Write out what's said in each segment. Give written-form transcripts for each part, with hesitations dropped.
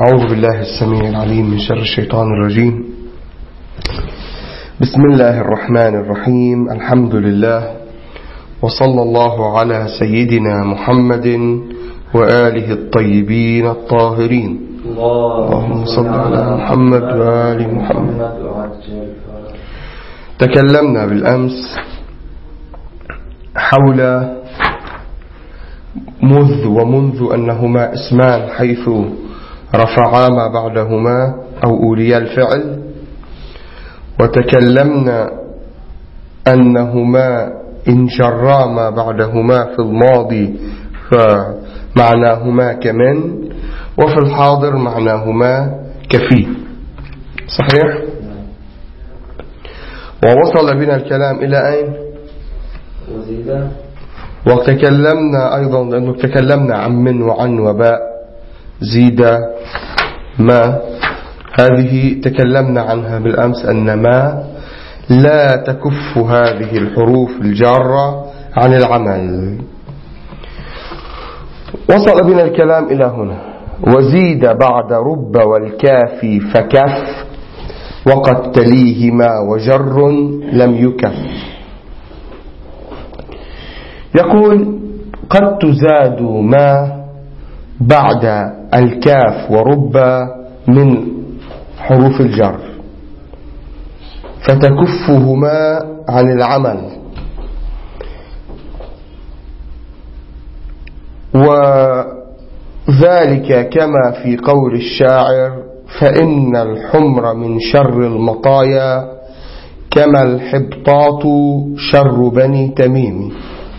أعوذ بالله السميع العليم من شر الشيطان الرجيم. بسم الله الرحمن الرحيم. الحمد لله وصلى الله على سيدنا محمد وآله الطيبين الطاهرين. اللهم صل على محمد وآل محمد. تكلمنا بالأمس حول منذ أنهما اسمان حيث رفعا ما بعدهما أو أوليا الفعل، وتكلمنا أنهما إن جرا ما بعدهما في الماضي فمعناهما كمن، وفي الحاضر معناهما كفي. صحيح؟ ووصل بنا الكلام إلى أين؟ وتكلمنا أيضا لأنه تكلمنا عن من وعن وباء زيد ما، هذه تكلمنا عنها بالأمس أن ما لا تكف هذه الحروف الجارة عن العمل. وصل بنا الكلام إلى هنا. وزيد بعد رب والكافي فكف وقد تليهما وجر لم يكف. يقول قد تزاد ما بعد الكاف ورب من حروف الجر فتكفهما عن العمل، وذلك كما في قول الشاعر فإن الحمر من شر المطايا كما الحبطات شر بني تميم.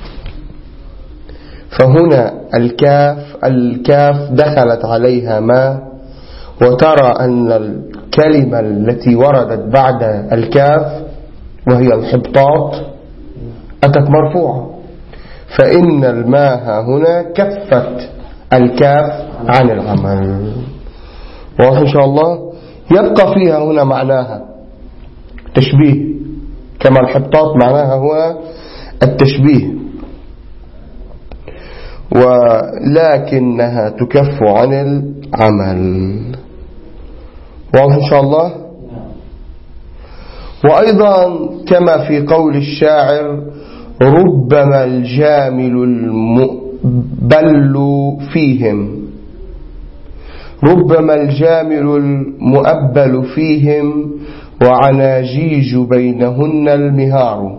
فهنا الكاف دخلت عليها ما، وترى أن الكلمة التي وردت بعد الكاف وهي الحبطات أتت مرفوعة، فإن الماء هنا كفت الكاف عن العمل. واضح إن شاء الله؟ يبقى فيها هنا معناها تشبيه، كما الحبطات معناها هنا التشبيه، ولكنها تكف عن العمل. واضح إن شاء الله؟ وأيضا كما في قول الشاعر ربما الجامل المؤبل فيهم، ربما الجامل المؤبل فيهم وعناجيج بينهن المهار.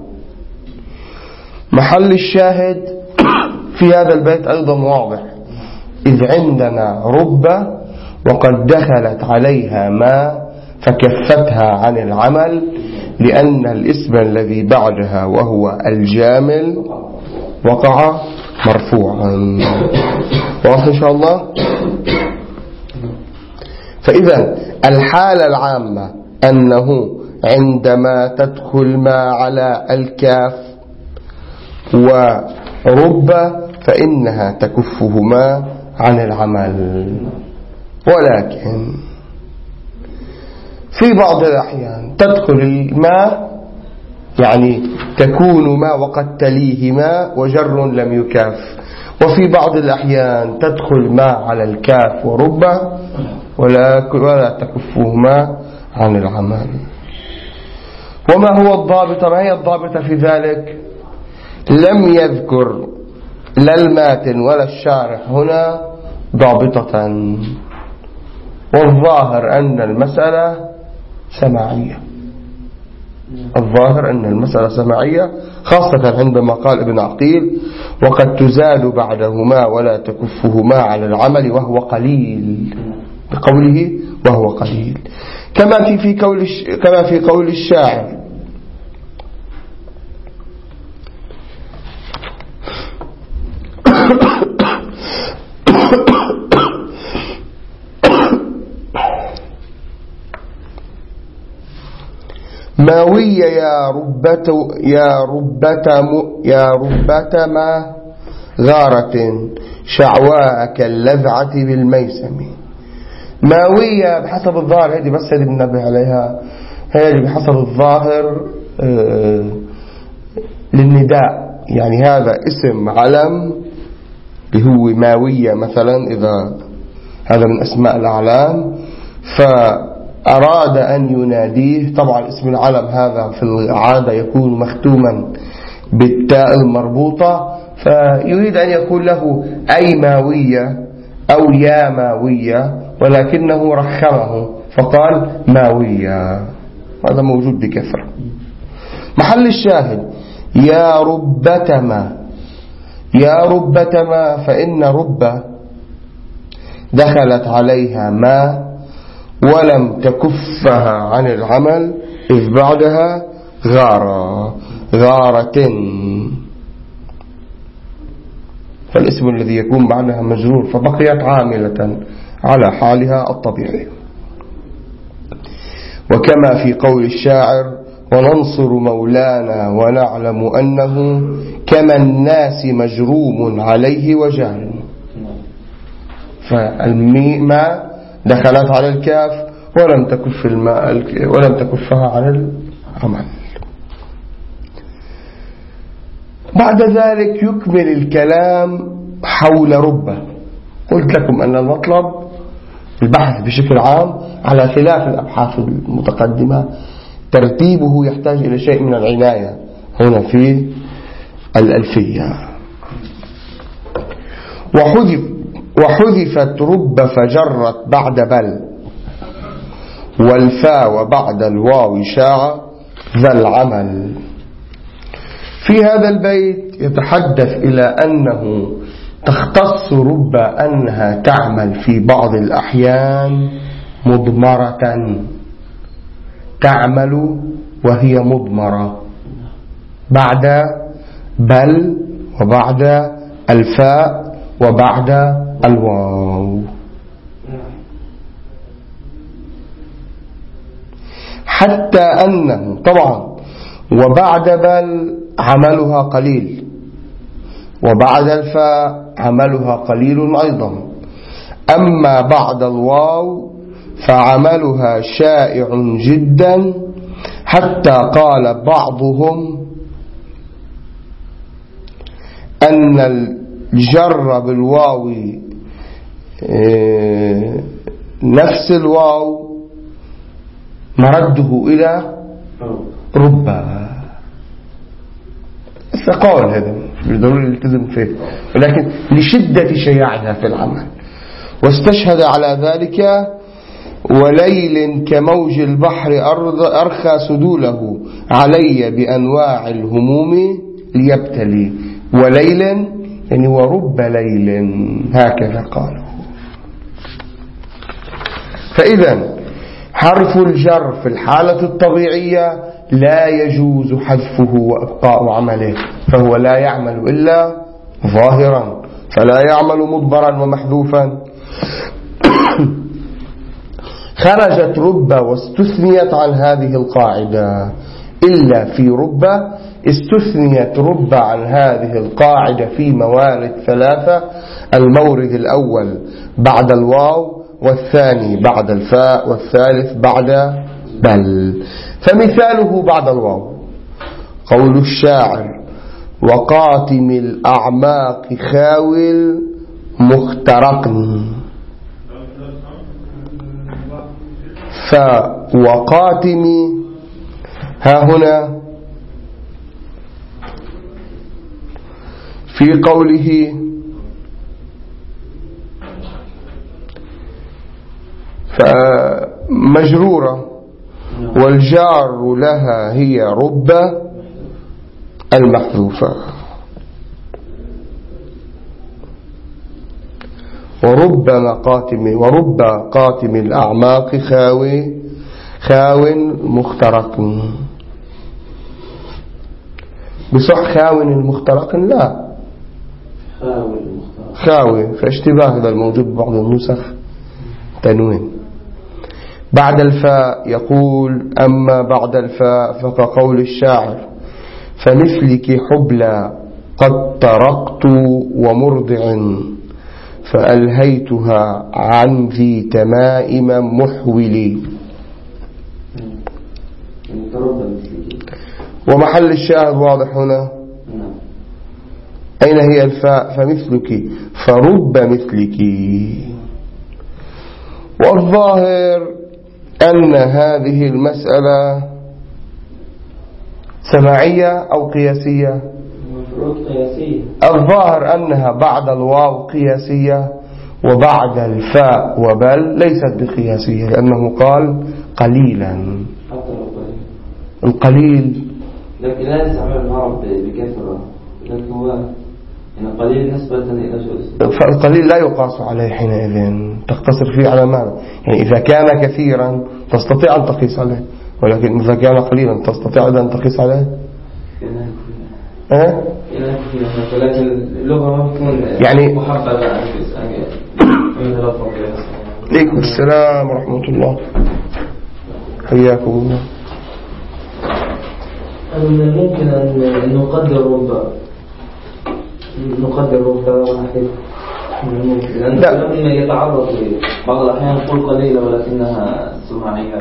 محل الشاهد في هذا البيت أيضا واضح، إذ عندنا رب وقد دخلت عليها ما فكفتها عن العمل، لأن الاسم الذي بعدها وهو الجامل وقع مرفوعا. واضح إن شاء الله؟ فإذا الحالة العامة أنه عندما تدخل ما على الكاف ورب فإنها تكفهما عن العمل، ولكن في بعض الأحيان تدخل الماء، يعني تكون ما وقد تليه ما وجر لم يكف، وفي بعض الأحيان تدخل ما على الكاف ورب ولا تكفهما عن العمل. وما هو الضابط؟ ما هي الضابطة في ذلك؟ لم يذكر لا الماتن ولا الشارح هنا ضابطة، والظاهر أن المسألة سماعية. الظاهر أن المسألة سماعية، خاصة عندما قال ابن عقيل وقد تزال بعدهما ولا تكفهما على العمل وهو قليل، بقوله وهو قليل، كما في قول الشاعر ماوية يا ربة ما غارة شعواء كاللذعة بالميسم. ماوية بحسب الظاهر، هذه بس اللي بننبه عليها، هذه بحسب الظاهر للنداء، يعني هذا اسم علم اللي هو ماوية مثلا إذا هذا من أسماء الأعلام، فأراد أن يناديه. طبعا اسم العلم هذا في العادة يكون مختوما بالتاء المربوطة، فيريد أن يقول له أي ماوية أو يا ماوية، ولكنه رخمه فقال ماوية. هذا موجود بكثرة. محل الشاهد يا ربتما، يا ربتما، فإن رب دخلت عليها ما ولم تكفها عن العمل، إذ بعدها غارة، فالاسم الذي يكون بعدها مجرور، فبقيت عاملة على حالها الطبيعي. وكما في قول الشاعر وننصر مولانا ونعلم أنه كما الناس مجروم عليه وجهل، فالماء دخلت على الكاف ولم تكفها عن العمل. بعد ذلك يكمل الكلام حول ربة. قلت لكم أن المطلب البحث بشكل عام على خلاف الأبحاث المتقدمة ترتيبه يحتاج إلى شيء من العناية هنا في الألفية. وحذفت رب فجرت بعد بل، والفاء وبعد الواو شاع ذا العمل. في هذا البيت يتحدث إلى أنه تختص رب أنها تعمل في بعض الأحيان مضمرة، تعمل وهي مضمرة بعد بل وبعد الفاء وبعد الواو، حتى أنه طبعا وبعد بل عملها قليل، وبعد الفاء عملها قليل أيضا، أما بعد الواو فعملها شائع جدا، حتى قال بعضهم أن الجر بالواو نفس الواو مرده إلى ربا. قول هذا ضروري نلتزم فيه، ولكن لشدة شياعها في العمل. واستشهد على ذلك وليل كموج البحر أرخى سدوله علي بأنواع الهموم ليبتلي. وليل يعني ورب ليل، هكذا قالوا. فإذا حرف الجر في الحالة الطبيعية لا يجوز حذفه وإبقاء عمله، فهو لا يعمل إلا ظاهرا، فلا يعمل مضمرا ومحذوفا. خرجت رب واستثنيت عن هذه القاعدة، إلا في رب استثنيت رب عن هذه القاعدة في موارد ثلاثة: المورد الأول بعد الواو، والثاني بعد الفاء، والثالث بعد بل. فمثاله بعد الواو قول الشاعر وقاتم الأعماق خاول مخترق، فوقاتم ها هنا في قوله فمجرورة، والجار لها هي رب المحذوفة، ورب قاتم الأعماق خاو مخترق. بصح خاو المخترق لا خاوي، فاشتباه هذا الموجود ببعض النسخ تنوين. بعد الفاء يقول أما بعد الفاء فكقول الشاعر فمثلك حبلى قد طرقت ومرضع فألهيتها عن ذي تمائم محولي. ومحل الشاهد واضح هنا. أين هي الفاء؟ فمثلك، فرب مثلك. والظاهر أن هذه المسألة سماعية أو قياسية. الظاهر أنها بعد الواو قياسية، وبعد الفاء وبل ليست بقياسية، لأنه قال قليلا. القليل لكن لا يستعمل العرب بكثرة، لكن هو قليل نسبة إلى شيء. فالقليل لا يقاس عليه حينئذ، تقتصر فيه على ماذا؟ يعني إذا كان كثيرا تستطيع أن تقيس عليه، ولكن إذا كان قليلا تستطيع أن تقيس عليه. ولكن اللغة ما تكون يعني محببة. عليكم السلام ورحمة الله، حياكم الله. من الممكن أن نقدر ربما واحد، لأن يتعرض بعض الأحيان نقول قليلة ولكنها سماعية.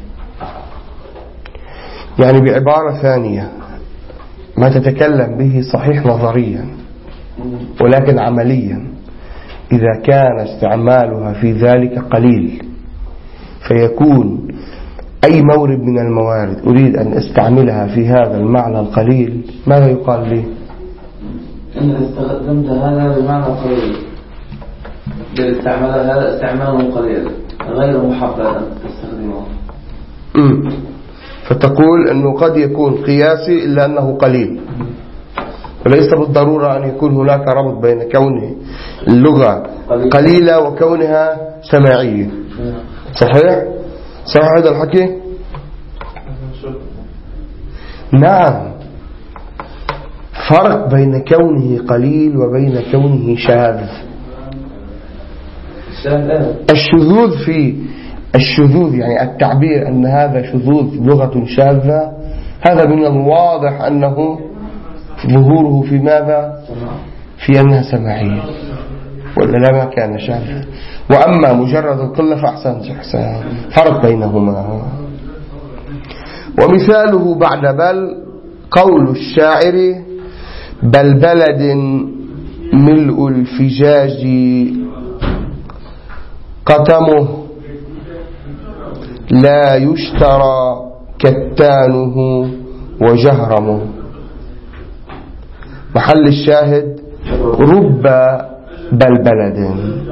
يعني بعبارة ثانية، ما تتكلم به صحيح نظريا، ولكن عمليا إذا كان استعمالها في ذلك قليل، فيكون أي مورد من الموارد أريد أن استعملها في هذا المعنى القليل، ماذا يقال لي؟ إن استخدمت هذا بمعنى قليل، هذا استعمال قليل غير محبب تستخدمه. فتقول أنه قد يكون قياسي إلا أنه قليل، وليس بالضرورة أن يكون هناك ربط بين كونه اللغة قليلة وكونها سماعية. صحيح هذا الحكي؟ نعم، فرق بين كونه قليل وبين كونه شاذ. الشذوذ يعني التعبير أن هذا شذوذ لغة شاذة، هذا من الواضح أنه ظهوره في ماذا؟ في أنها سماعية، ولا لا ما كان شاذا. وأما مجرد القلة فأحسن فرق بينهما. ومثاله بعد بل قول الشاعر: بل بلد ملء الفجاج قتمه، لا يشترى كتانه وجهرمه. محل الشاهد رب بلد.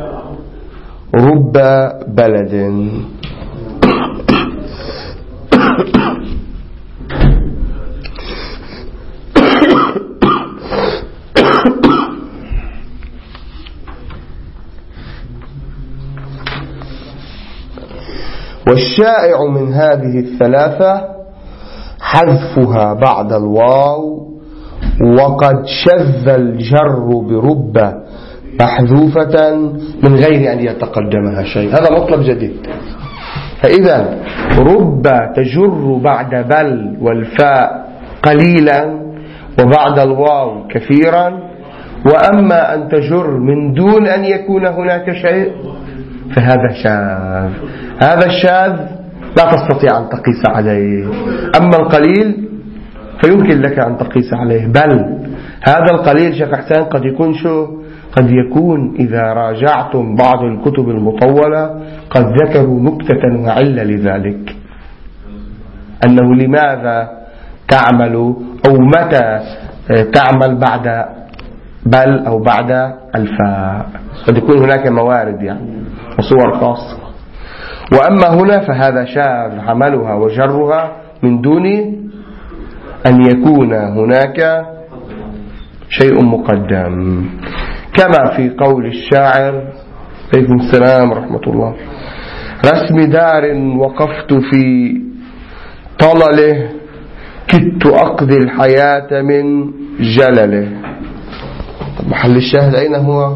والشائع من هذه الثلاثة حذفها بعد الواو، وقد شذ الجر برب محذوفة من غير أن يتقدمها شيء. هذا مطلب جديد. فإذا رب تجر بعد بل والفاء قليلا وبعد الواو كثيرا، وأما أن تجر من دون أن يكون هناك شيء فهذا شاذ. هذا الشاذ لا تستطيع أن تقيس عليه. أما القليل فيمكن لك أن تقيس عليه. بل هذا القليل شيخ حسين قد يكون إذا راجعتم بعض الكتب المطولة قد ذكروا نكتة وعلة لذلك، أنه لماذا تعمل أو متى تعمل بعد بل أو بعد الفاء. قد يكون هناك موارد يعني وصور خاصة. وأما هنا فهذا شاذ، عملها وجرها من دون أن يكون هناك شيء مقدم، كما في قول الشاعر عليكم السلام ورحمة الله: رسم دار وقفت في طلله، كدت أقضي الحياة من جلله. محل الشاهد أين هو؟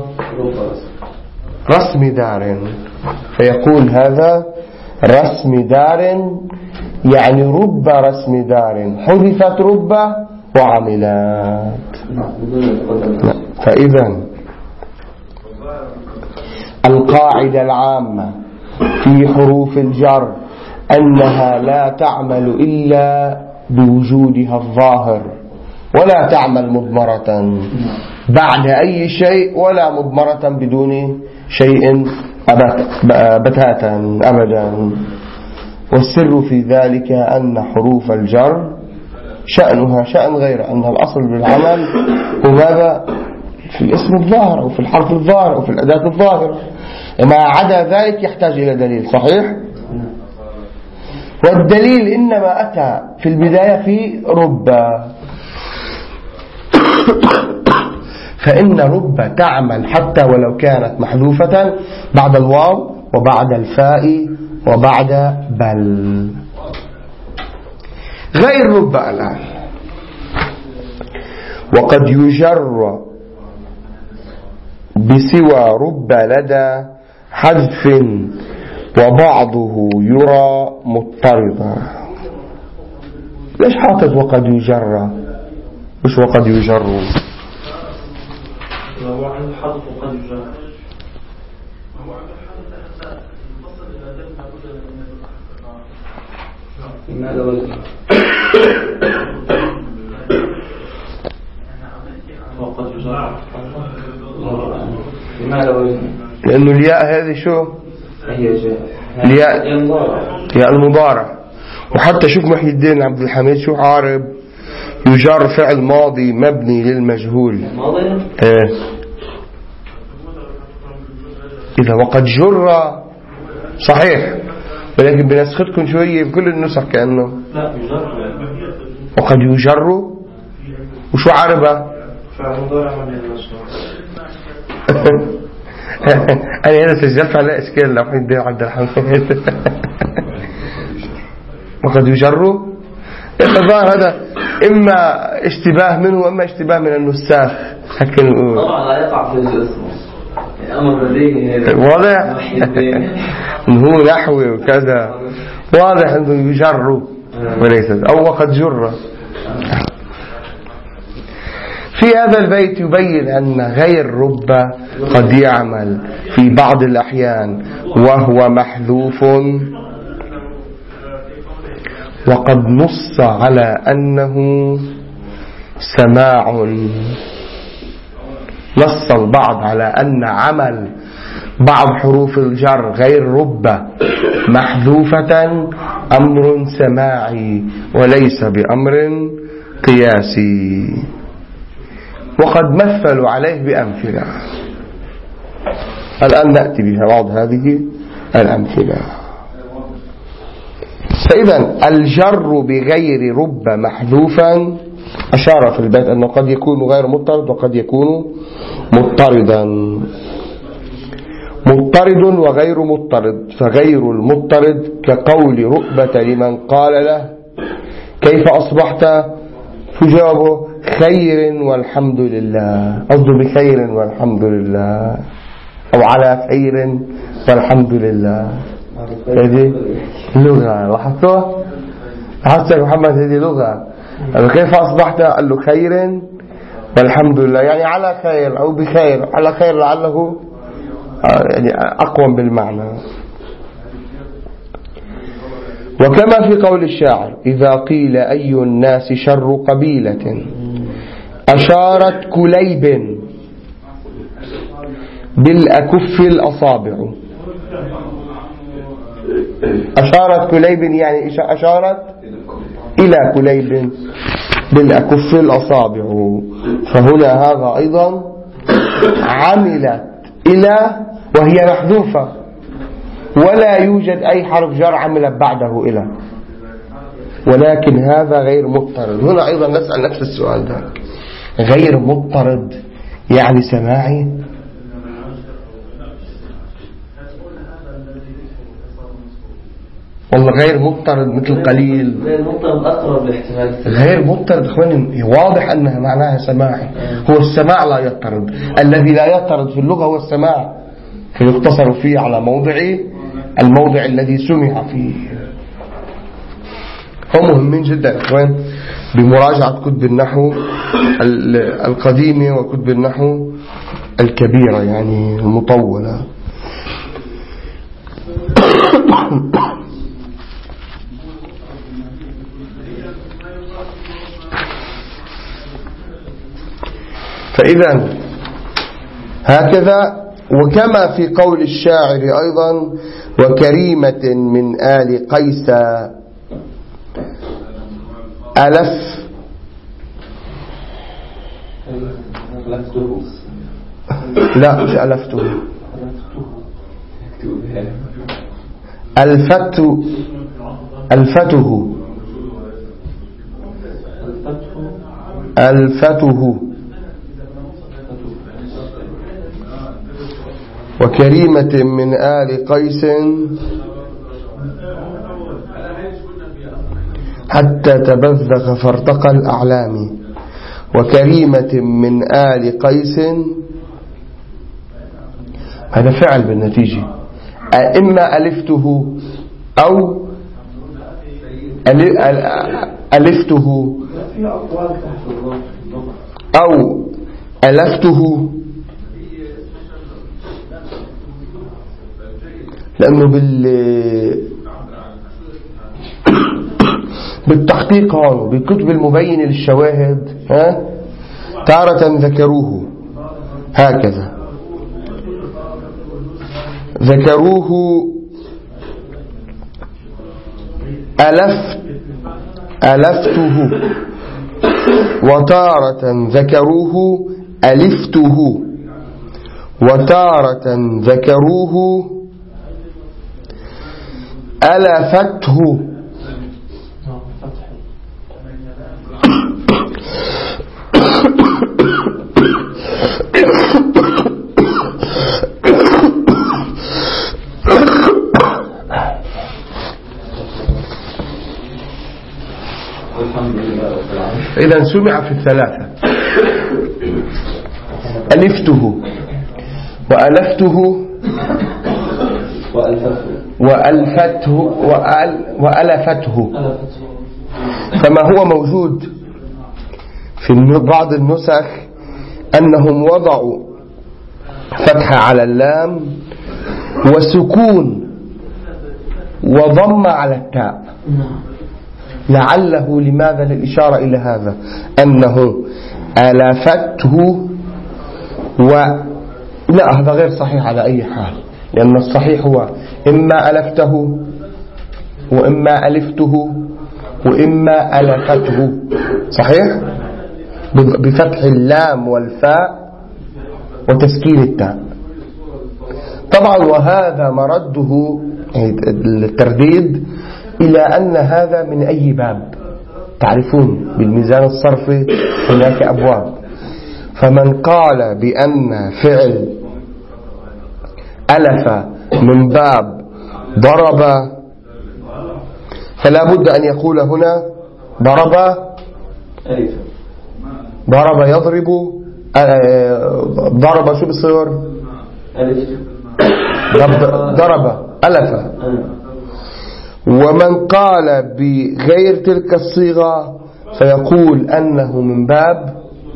رسم دار. فيقول هذا رسم دار يعني رب رسم دار، حذفت رب وعملات. فإذا القاعدة العامة في حروف الجر أنها لا تعمل إلا بوجودها الظاهر، ولا تعمل مضمرة بعد أي شيء، ولا مضمرة بدون شيء بتاتا أبدا. والسر في ذلك أن حروف الجر شأنها شأن غير أن الأصل بالعمل هو ماذا؟ في الاسم الظاهر أو في الحرف الظاهر أو في الأداة الظاهرة، ما عدا ذلك يحتاج إلى دليل. صحيح؟ والدليل إنما أتى في البداية في رب، فإن رب تعمل حتى ولو كانت محذوفة بعد الواو وبعد الفاء وبعد بل. غير رب الآن، وقد يجر بسوى رب لدى حذف وبعضه يرى مضطردا. ليش حاطط وقد يجر مش وقد يجر؟ هو عنده حذف وقد يجر. لماذا وجه؟ وقد يجر. لماذا وجه؟ لأنه الياء هذه شو؟ الياء ياء المضارع. وحتى شوف محي الدين عبد الحميد شو عارب يجر فعل ماضي مبني للمجهول. ايه إذا وقد جر صحيح، ولكن بنسختكم شوية بكل النسخ كأنه لا يجر وقد يجر. وشو عاربة؟ فعل مضارع مبني للمجهول. أنا سجلت على إشكال لو حد عبد الحميد. وقد يجر الظاهر هذا إما اشتباه منه وإما اشتباه من النساخ. طبعا لا يقع في الاسم أمر بديهي واضح إنه نحوي وكذا، واضح إنه يجر وليس أو وقد جر. في هذا البيت يبين أن غير رب قد يعمل في بعض الأحيان وهو محذوف، وقد نص على أنه سماع. نص البعض على أن عمل بعض حروف الجر غير رب محذوفة أمر سماعي وليس بأمر قياسي، وقد مثلوا عليه بأمثلة. الآن نأتي بها بعض هذه الأمثلة. فإذا الجر بغير رب محذوفا أشار في البيت أنه قد يكون غير مضطرد وقد يكون مضطردا. مضطرد وغير مضطرد، فغير المضطرد كقول رؤبة لمن قال له كيف أصبحت؟ فجابه خير والحمد لله، قصده بخير والحمد لله أو على خير والحمد لله. هذه لغة لاحظتوها؟ لاحظت يا محمد هذه لغة. كيف أصبحت؟ قال له خير والحمد لله، يعني على خير أو بخير، على خير لعله يعني أقوم بالمعنى. وكما في قول الشاعر إذا قيل أي الناس شر قبيلة أشارت كليب بالأكف الأصابع. أشارت كليب يعني أشارت إلى كليب بالأكف الأصابع، فهنا هذا أيضا عملت إلى وهي محذوفة، ولا يوجد أي حرف جر عملت بعده إلى، ولكن هذا غير مضطرد. هنا أيضا نسأل نفس السؤال ده، غير مضطرد يعني سماعي؟ والله غير مضطرد مثل قليل. غير مضطرد أقرب لاحتمال. غير مضطرد إخواني واضح أنها معناها سماعي. هو السماع لا يضطرد، الذي لا يضطرد في اللغة هو السماع، فيقتصر فيه على الموضع الذي سمع فيه. هم مهمين جدا إخوان بمراجعة كتب النحو القديمة وكتب النحو الكبيرة يعني المطولة. فإذا هكذا وكما في قول الشاعر أيضا: وكريمة من آل قيس ألف لا مش ألفته ألفته وكريمة من آل قيس حتى تبذخ فارتقى الأعلام. وكريمة من آل قيس هذا فعل بالنتيجة، إما ألفته أو ألفته أو ألفته، لأنه بالتحقيق هون بالكتب المبينة للشواهد تارة ذكروه هكذا، ذكروه ألفته، وتارة ذكروه ألفته، وتارة ذكروه ألفته. إذا سمع في الثلاثة: ألفته وألفته وألفته. فما هو موجود في بعض النسخ أنهم وضعوا فتحة على اللام وسكون وضم على التاء، لعله لماذا للإشارة إلى هذا أنه ألفته لا، هذا غير صحيح على أي حال، لأن الصحيح هو إما ألفته وإما ألفته وإما ألفته، صحيح بفتح اللام والفاء وتسكين التاء طبعا. وهذا مرده الترديد إلى أن هذا من أي باب؟ تعرفون بالميزان الصرفي هناك أبواب، فمن قال بأن فعل ألف من باب ضرب فلا بد أن يقول هنا ضرب يضرب، ضرب شو بصير؟ ضرب ألف. ومن قال بغير تلك الصيغة فيقول أنه من باب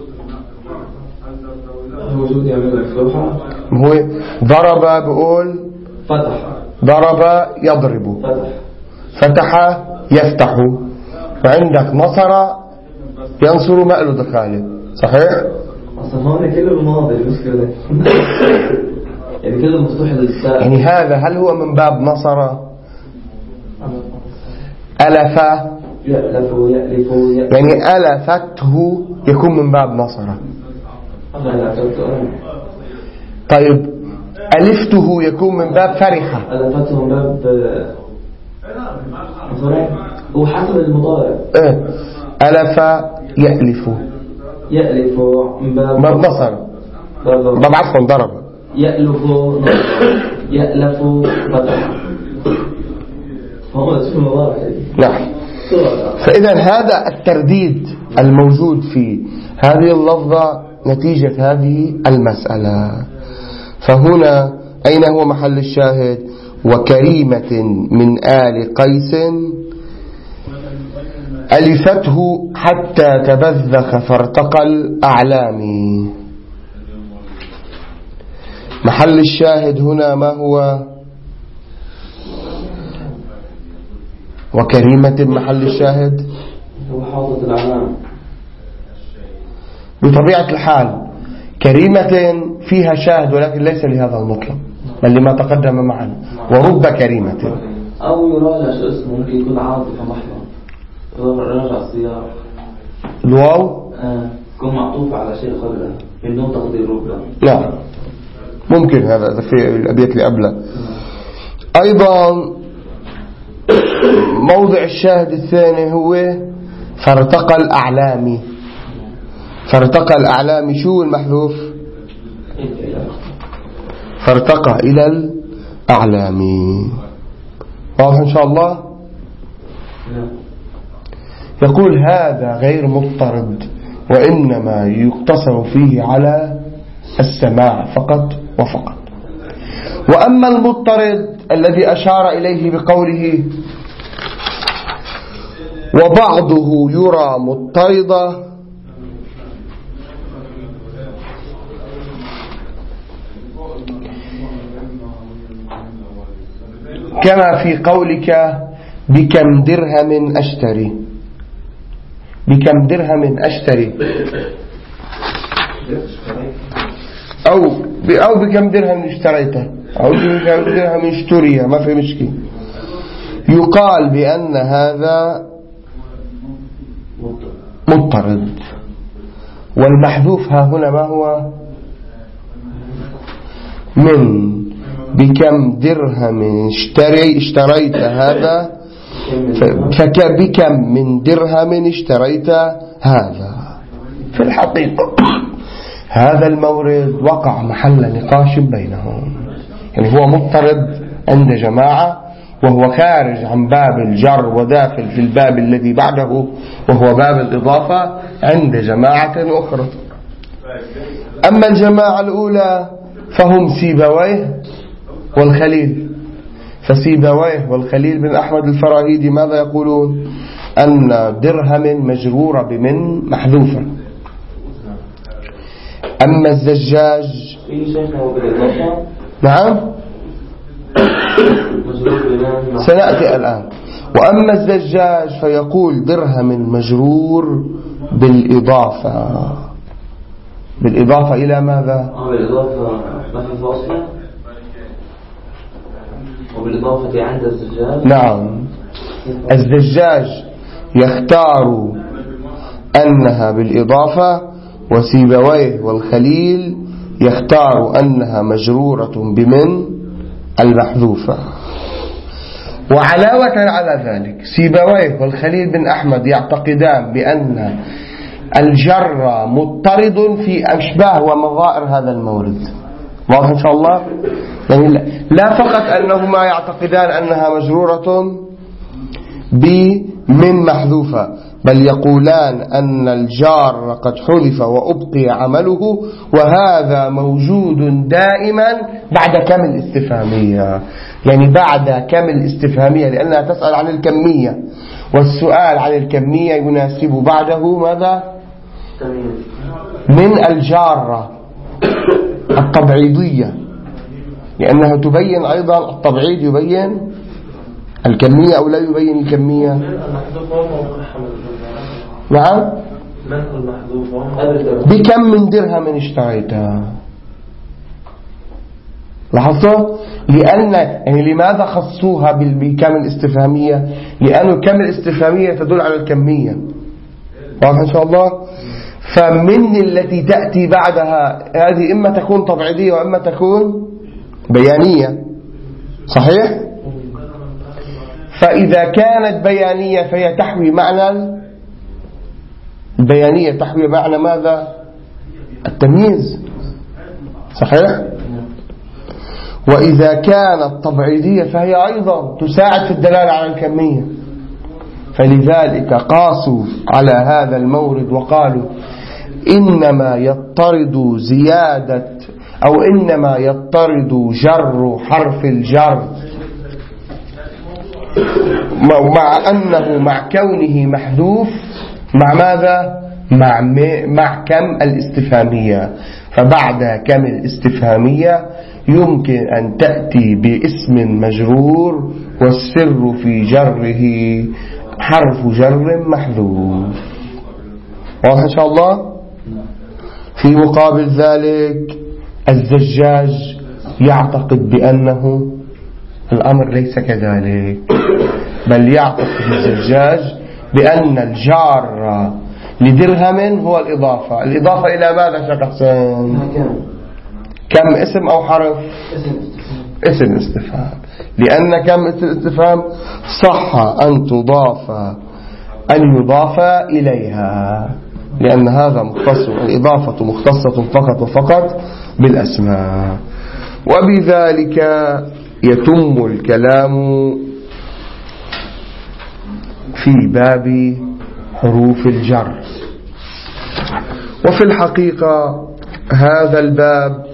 هو ضرب، بقول ضرب يضرب، فتح يفتح، وعندك نصر ينصر ما له دخاله، صحيح؟ أصلا هون كله الماضي المشكلة يعني كله مفتوح للساء. يعني هذا هل هو من باب نصر؟ ألف يعني ألفته يكون من باب نصر. طيب ألفته يكون من باب فرحة. ألفته من باب وحسب المضارع. ألف يألف من باب نصر، باب عفوا ضرب. يألف فتح، هو اسم المضارع. نعم. فإذا هذا الترديد الموجود في هذه اللفظة نتيجة هذه المسألة. فهنا أين هو محل الشاهد؟ وكريمة من آل قيس ألفته حتى تبذخ فارتقى الأعلام. محل الشاهد هنا ما هو؟ وكريمة محل الشاهد هو حاطط الأعلام. بطبيعة الحال كريمة فيها شاهد ولكن ليس لهذا المطلق بل لما تقدم معنا، ورب كريمة. أو يراجع شو اسمه، ممكن يكون عاطفة محضة، يراجع السياق، الواو يكون معطوف على شيء قبله من دون تقدير ربما. نعم ممكن هذا في الأبيات اللي قبله. أيضا موضع الشاهد الثاني هو فارتقى الأعلام. فارتقى الأعلام شو المحذوف؟ فارتقى إلى الأعلام. واضح إن شاء الله؟ يقول هذا غير مضطرد وإنما يقتصر فيه على السماع فقط وفقط. وأما المضطرد الذي أشار إليه بقوله وبعضه يرى مضطردا، كما في قولك بكم درهم أشتري. بكم درهم أشتري أو بكم درهم اشتريته أو بكم درهم اشتري، ما في مشكلة. يقال بأن هذا مضطرد. والمحذوف ها هنا ما هو؟ من بكم درهم اشتريت هذا، فبكم من درهم اشتريت هذا. في الحقيقة هذا المورد وقع محل نقاش بينهم، يعني هو مضطرد عند جماعة وهو خارج عن باب الجر وداخل في الباب الذي بعده وهو باب الإضافة عند جماعة أخرى. أما الجماعة الأولى فهم سيبويه والخليل. فسيبويه والخليل بن أحمد الفراهيدي ماذا يقولون؟ أن درهم مجرورة بمن محذوفة. أما الزجاج نعم سنأتي الآن. وأما الزجاج فيقول درهم مجرور بالإضافة. بالإضافة إلى ماذا؟ بالإضافة ما في فاصلة، وبالإضافة عند الزجاج. نعم الزجاج يختار أنها بالإضافة، وسيبويه والخليل يختار أنها مجرورة بمن المحذوفة. وعلاوة على ذلك سيبويه والخليل بن أحمد يعتقدان بأن الجر مضطرد في أشباه ومظائر هذا المورد. واضح إن شاء الله؟ يعني لا فقط أنهما يعتقدان أنها مجرورة بمن محذوفة، بل يقولان أن الجار قد حذف وأبقي عمله، وهذا موجود دائما بعد كم الاستفهامية. يعني بعد كم الاستفهامية لأنها تسأل عن الكمية، والسؤال عن الكمية يناسب بعده ماذا؟ من الجارة التبعيضية، لأنها تبين أيضا التبعيض يبين الكمية أو لا يبين الكمية. نعم بكم من درهم اشتريتها. لاحظتوا؟ لأن يعني لماذا خصوها بكم الاستفهامية؟ لأن كم الاستفهامية تدل على الكمية. واضح إن شاء الله؟ فمن التي تأتي بعدها هذه إما تكون تبعيضية وإما تكون بيانية، صحيح؟ فإذا كانت بيانية فهي تحوي معنى البيانية، تحوي معنى ماذا؟ التمييز، صحيح؟ وإذا كانت تبعيضية فهي أيضا تساعد في الدلالة على الكمية. فلذلك قاسوا على هذا المورد وقالوا إنما يضطرد زيادة أو إنما يضطرد جر حرف الجر مع أنه مع كونه محذوف مع ماذا؟ مع كم الاستفهامية. فبعد كم الاستفهامية يمكن أن تأتي باسم مجرور والسر في جره حرف جر محذوف. واضح إن شاء الله؟ في مقابل ذلك الزجاج يعتقد بأنه الأمر ليس كذلك، بل يعتقد الزجاج بأن الجار لدرهم هو الإضافة. الإضافة إلى ماذا شيخ حسين؟ كم اسم أو حرف؟ اسم استفهام. لأن كم اسم استفهام صح أن يضاف إليها، لأن هذا مختص، الإضافة مختصة فقط وفقط بالأسماء. وبذلك يتم الكلام في باب حروف الجر. وفي الحقيقة هذا الباب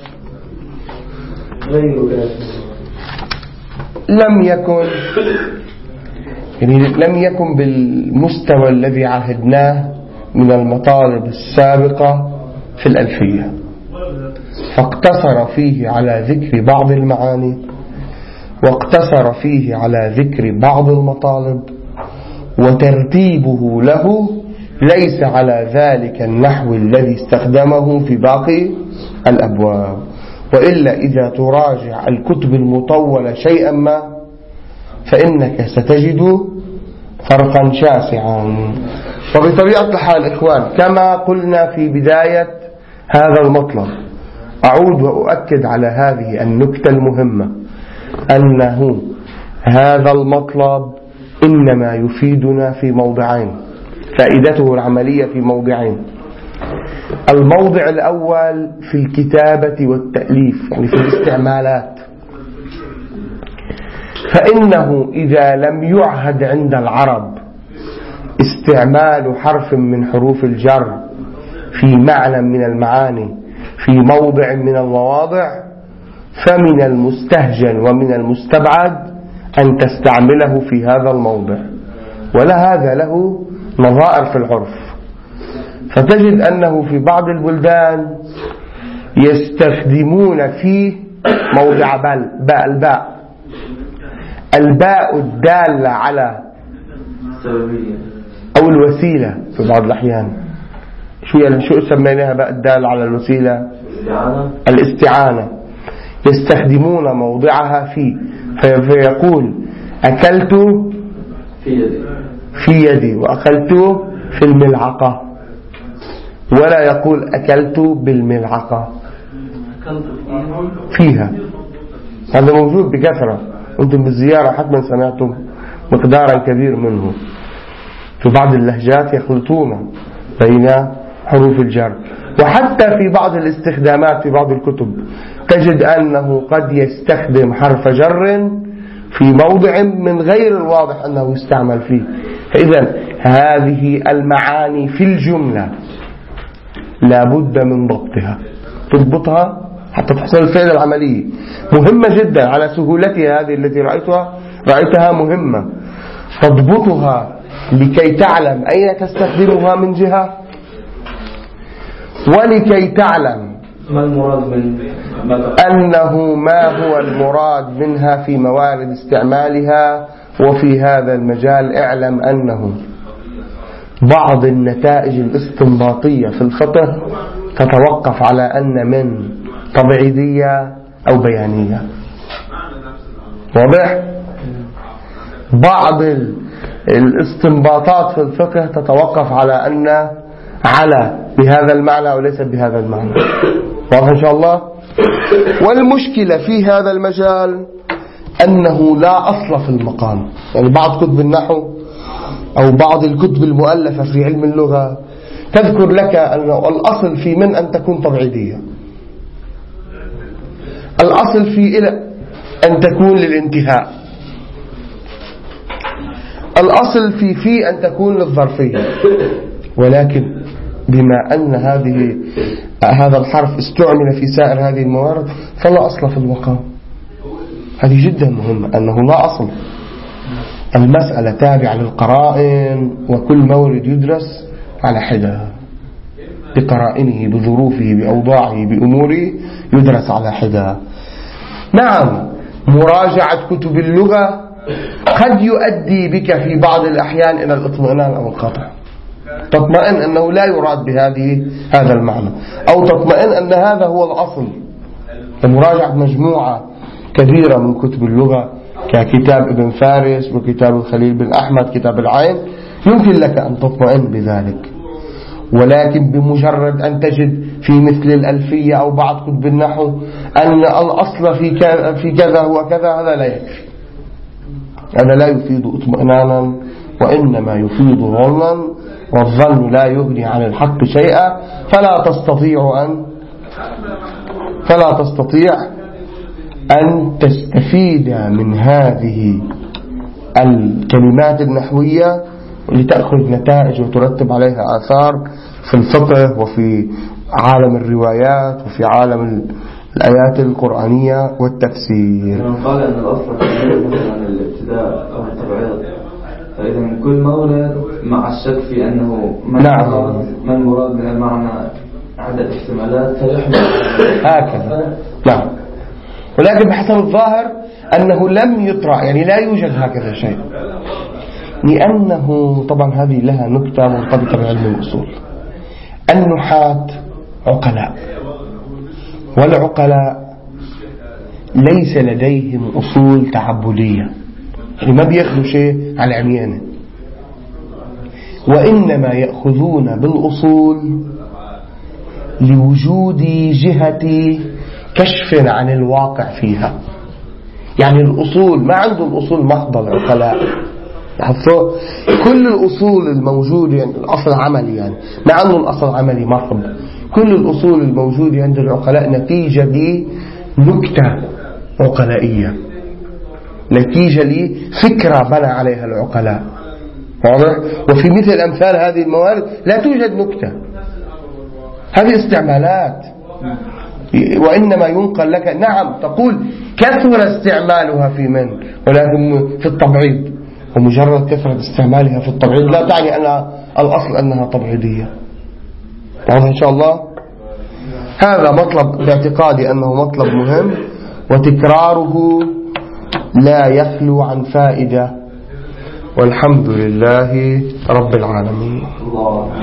لم يكن بالمستوى الذي عهدناه من المطالب السابقة في الألفية، فاقتصر فيه على ذكر بعض المعاني، واقتصر فيه على ذكر بعض المطالب، وترتيبه له ليس على ذلك النحو الذي استخدمه في باقي الأبواب. وإلا إذا تراجع الكتب المطولة شيئا ما فإنك ستجد فرقا شاسعا. وبطبيعة الحال إخوان، كما قلنا في بداية هذا المطلب، أعود وأؤكد على هذه النكتة المهمة، أنه هذا المطلب إنما يفيدنا في موضعين، فائدته العملية في موضعين. الموضع الأول في الكتابة والتأليف، يعني في الاستعمالات، فإنه إذا لم يعهد عند العرب استعمال حرف من حروف الجر في معنى من المعاني في موضع من المواضع، فمن المستهجن ومن المستبعد أن تستعمله في هذا الموضع، ولا هذا له نظائر في العرف. فتجد أنه في بعض البلدان يستخدمون فيه موضع الباء الدالة على أو الوسيلة في بعض الأحيان. شو سميناها باء الدالة على الوسيلة؟ الاستعانة. يستخدمون موضعها فيه، فيقول أكلت في يدي وأكلت في الملعقة، ولا يقول أكلت بالملعقة فيها. هذا موجود بكثرة، أنتم بالزيارة حتما سمعتم مقدارا كبير منه. في بعض اللهجات يخلطون بين حروف الجر. وحتى في بعض الاستخدامات في بعض الكتب تجد أنه قد يستخدم حرف جر في موضع من غير الواضح أنه يستعمل فيه. فإذا هذه المعاني في الجملة لا بد من ضبطها، تضبطها حتى تحصل الفعل العملي. مهمة جدا على سهولتها، هذه التي رأيتها مهمة. تضبطها لكي تعلم أين تستخدمها من جهة، ولكي تعلم ما المراد من أنه ما هو المراد منها في موارد استعمالها. وفي هذا المجال اعلم أنه بعض النتائج الاستنباطية في الفقه تتوقف على أن من تبعيدية أو بيانية. واضح؟ بعض الاستنباطات في الفقه تتوقف على أن على بهذا المعنى وليس بهذا المعنى. واضح إن شاء الله؟ والمشكلة في هذا المجال أنه لا أصل في المقام. يعني بعض كتب النحو أو بعض الكتب المؤلفة في علم اللغة تذكر لك أن الأصل في من أن تكون تبعيدية، الأصل في إلى أن تكون للانتهاء، الأصل في أن تكون للظرفية. ولكن بما أن هذا الحرف استعمل في سائر هذه الموارد فلا أصل في المقام. هذه جدا مهمة، أنه لا أصل. المسألة تابعة للقرائن، وكل مورد يدرس على حدة بقرائنه بظروفه بأوضاعه بأموره، يدرس على حدة. نعم، مراجعة كتب اللغة قد يؤدي بك في بعض الأحيان إلى الاطمئنان أو القطع. تطمئن أنه لا يراد هذا المعنى، أو تطمئن أن هذا هو الأصل ومراجعة مجموعة كبيرة من كتب اللغة ككتاب ابن فارس وكتاب الخليل بن أحمد كتاب العين، يمكن لك أن تطمئن بذلك. ولكن بمجرد أن تجد في مثل الألفية أو بعض كتب النحو أن الأصل في كذا وكذا، هذا لا يكفي، هذا لا يفيد اطمئنانا وإنما يفيد ظنا، والظن لا يغني عن الحق شيئا. فلا تستطيع أن تستفيد من هذه الكلمات النحوية لتأخذ نتائج وترتب عليها آثار في الفقه وفي عالم الروايات وفي عالم الآيات القرآنية والتفسير. من قال أن الأصل مثلا الابتداء أو التبعيض، فإذا من كل مورد مع الشك في أنه ما المراد من المعنى عدد احتمالات فيحمل هكذا. نعم. ولكن بحسب الظاهر أنه لم يطرح، يعني لا يوجد هكذا شيء، لأنه طبعا هذه لها نكتة مرتبطة بعلم الأصول. النحاة عقلاء، والعقلاء ليس لديهم أصول تعبدية، يعني ما بيأخذوا شيء على عميانه، وإنما يأخذون بالأصول لوجود جهة كشف عن الواقع فيها. يعني الأصول ما عنده الأصول محضة العقلاء، كل الأصول الموجودة يعني الأصل عملي، يعني ما عنده الأصل عملي محض، كل الأصول الموجودة عند العقلاء نتيجة لنكتة عقلائية، نتيجة لفكرة بنى عليها العقلاء، واضح؟ وفي مثل أمثال هذه الموارد لا توجد نكتة، هذه استعمالات، وإنما ينقل لك. نعم تقول كثر استعمالها في من، ولكن في التبعيض، ومجرد كثرة استعمالها في التبعيض لا تعني أن الأصل أنها تبعيضية. واضح إن شاء الله؟ هذا مطلب باعتقادي أنه مطلب مهم، وتكراره لا يخلو عن فائدة، والحمد لله رب العالمين.